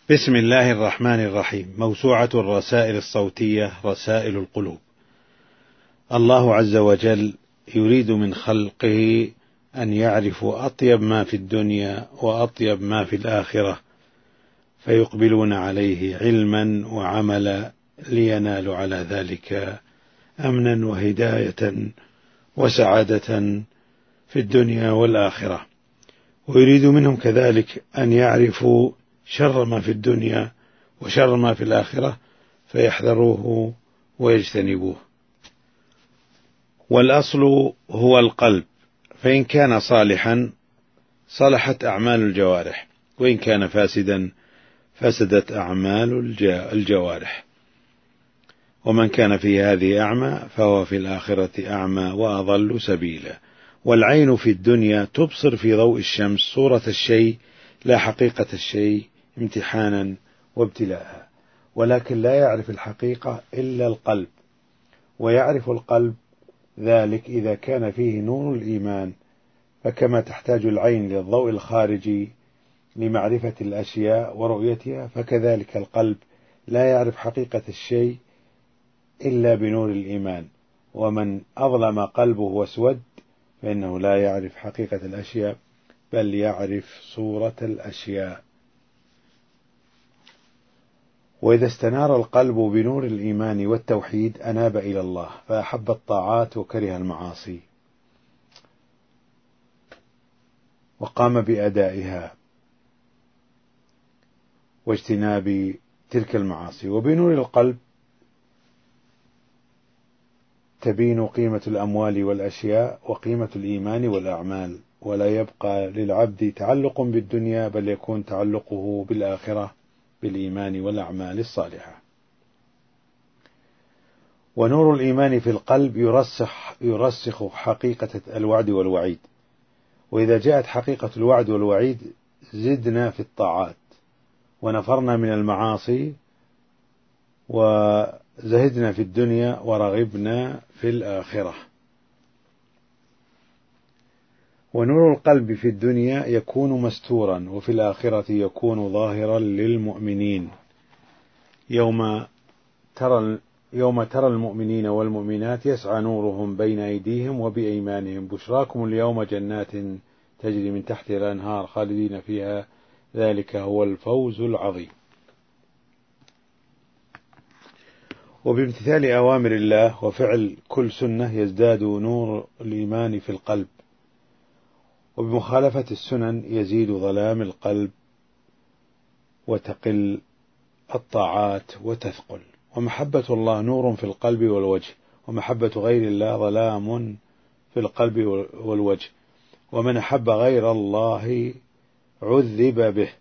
بسم الله الرحمن الرحيم. موسوعة الرسائل الصوتية رسائل القلوب. الله عز وجل يريد من خلقه أن يعرفوا أطيب ما في الدنيا وأطيب ما في الآخرة، فيقبلون عليه علما وعملا لينالوا على ذلك أمنا وهداية وسعادة في الدنيا والآخرة. ويريد منهم كذلك أن يعرفوا شر ما في الدنيا وشر ما في الآخرة فيحذروه ويجتنبوه. والأصل هو القلب، فإن كان صالحا صلحت أعمال الجوارح، وإن كان فاسدا فسدت أعمال الجوارح. ومن كان في هذه أعمى فهو في الآخرة أعمى وأضل سبيلا. والعين في الدنيا تبصر في ضوء الشمس صورة الشيء لا حقيقة الشيء امتحانا وابتلاء، ولكن لا يعرف الحقيقة إلا القلب، ويعرف القلب ذلك إذا كان فيه نور الإيمان. فكما تحتاج العين للضوء الخارجي لمعرفة الأشياء ورؤيتها، فكذلك القلب لا يعرف حقيقة الشيء إلا بنور الإيمان. ومن أظلم قلبه واسود فإنه لا يعرف حقيقة الأشياء بل يعرف صورة الأشياء. وإذا استنار القلب بنور الإيمان والتوحيد أناب إلى الله، فأحب الطاعات وكره المعاصي وقام بأدائها واجتناب تلك المعاصي. وبنور القلب تبين قيمة الأموال والأشياء وقيمة الإيمان والأعمال، ولا يبقى للعبد تعلق بالدنيا بل يكون تعلقه بالآخرة بالإيمان والأعمال الصالحة. ونور الإيمان في القلب يرسخ حقيقة الوعد والوعيد. وإذا جاءت حقيقة الوعد والوعيد زدنا في الطاعات ونفرنا من المعاصي وزهدنا في الدنيا ورغبنا في الآخرة. ونور القلب في الدنيا يكون مستورا، وفي الآخرة يكون ظاهرا للمؤمنين. يوم ترى المؤمنين والمؤمنات يسعى نورهم بين أيديهم وبأيمانهم بشراكم اليوم جنات تجري من تحتها الأنهار خالدين فيها ذلك هو الفوز العظيم. وبامتثال أوامر الله وفعل كل سنة يزداد نور الإيمان في القلب، وبمخالفة السنن يزيد ظلام القلب وتقل الطاعات وتثقل. ومحبة الله نور في القلب والوجه، ومحبة غير الله ظلام في القلب والوجه. ومن أحب غير الله عذب به،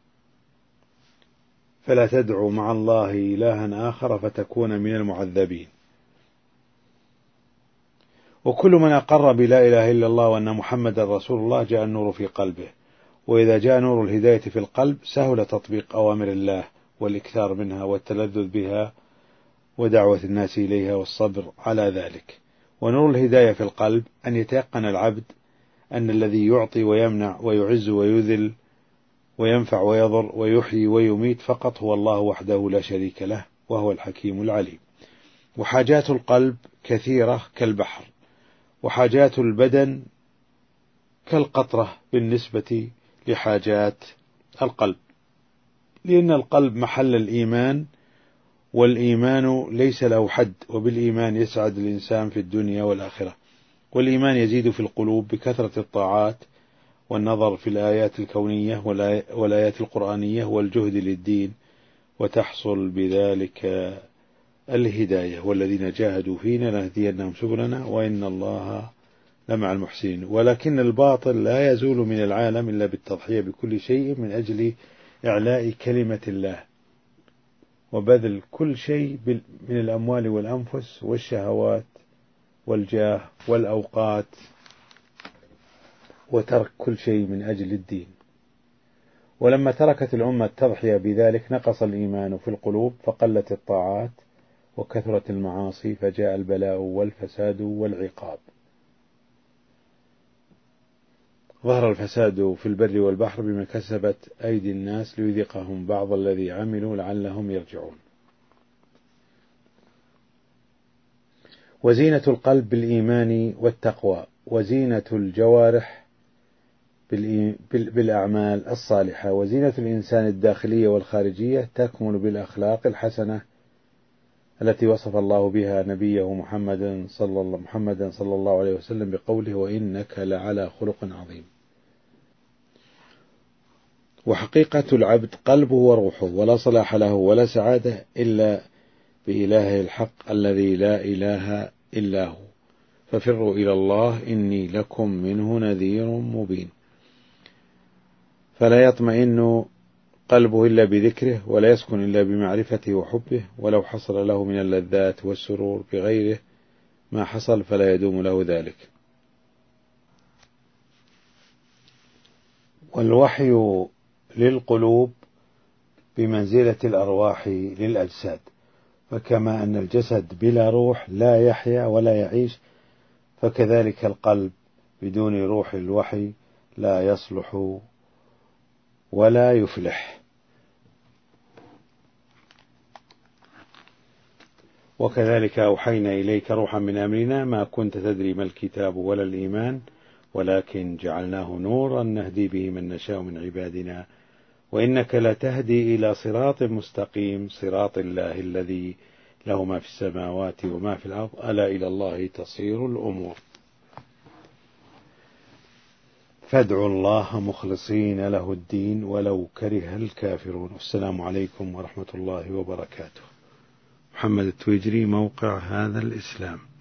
فلا تدعو مع الله إلها آخر فتكون من المعذبين. وكل من أقر بلا إله إلا الله وأن محمد رسول الله جاء النور في قلبه. وإذا جاء نور الهداية في القلب سهل تطبيق أوامر الله والإكثار منها والتلذذ بها ودعوة الناس إليها والصبر على ذلك. ونور الهداية في القلب أن يتيقن العبد أن الذي يعطي ويمنع ويعز ويذل وينفع ويضر ويحيي ويميت فقط هو الله وحده لا شريك له، وهو الحكيم العليم. وحاجات القلب كثيرة كالبحر، وحاجات البدن كالقطرة بالنسبة لحاجات القلب، لأن القلب محل الإيمان، والإيمان ليس له حد، وبالإيمان يسعد الإنسان في الدنيا والآخرة. والإيمان يزيد في القلوب بكثرة الطاعات والنظر في الآيات الكونية والآيات القرآنية والجهد للدين، وتحصل بذلك الهداية. والذين جاهدوا فينا لنهدينهم سبلنا وإن الله لمع المحسنين. ولكن الباطل لا يزول من العالم إلا بالتضحية بكل شيء من أجل إعلاء كلمة الله، وبذل كل شيء من الأموال والأنفس والشهوات والجاه والأوقات، وترك كل شيء من أجل الدين. ولما تركت الأمة التضحية بذلك نقص الإيمان في القلوب، فقلت الطاعات وكثرت المعاصي، فجاء البلاء والفساد والعقاب. ظهر الفساد في البر والبحر بما كسبت أيدي الناس ليذيقهم بعض الذي عملوا لعلهم يرجعون. وزينة القلب بالإيمان والتقوى، وزينة الجوارح بالأعمال الصالحة، وزينة الإنسان الداخلية والخارجية تكمن بالأخلاق الحسنة التي وصف الله بها نبيه محمدا صلى الله عليه وسلم بقوله: وإنك لعلى خلق عظيم. وحقيقة العبد قلبه وروحه، ولا صلاح له ولا سعادة إلا بإله الحق الذي لا إله إلا هو، ففروا إلى الله إني لكم منه نذير مبين. فلا يطمئن قلبه إلا بذكره، ولا يسكن إلا بمعرفته وحبه، ولو حصل له من اللذات والسرور بغيره ما حصل فلا يدوم له ذلك. والوحي للقلوب بمنزلة الأرواح للأجساد، فكما أن الجسد بلا روح لا يحيا ولا يعيش، فكذلك القلب بدون روح الوحي لا يصلح ولا يفلح. وكذلك أوحينا إليك روحا من أمرنا ما كنت تدري ما الكتاب ولا الإيمان ولكن جعلناه نورا نهدي به من نشاء من عبادنا وإنك لتهدي إلى صراط مستقيم صراط الله الذي له ما في السماوات وما في الأرض ألا إلى الله تصير الأمور. فادعوا الله مخلصين له الدين ولو كره الكافرون. السلام عليكم ورحمة الله وبركاته. محمد التويجري، موقع هذا الإسلام.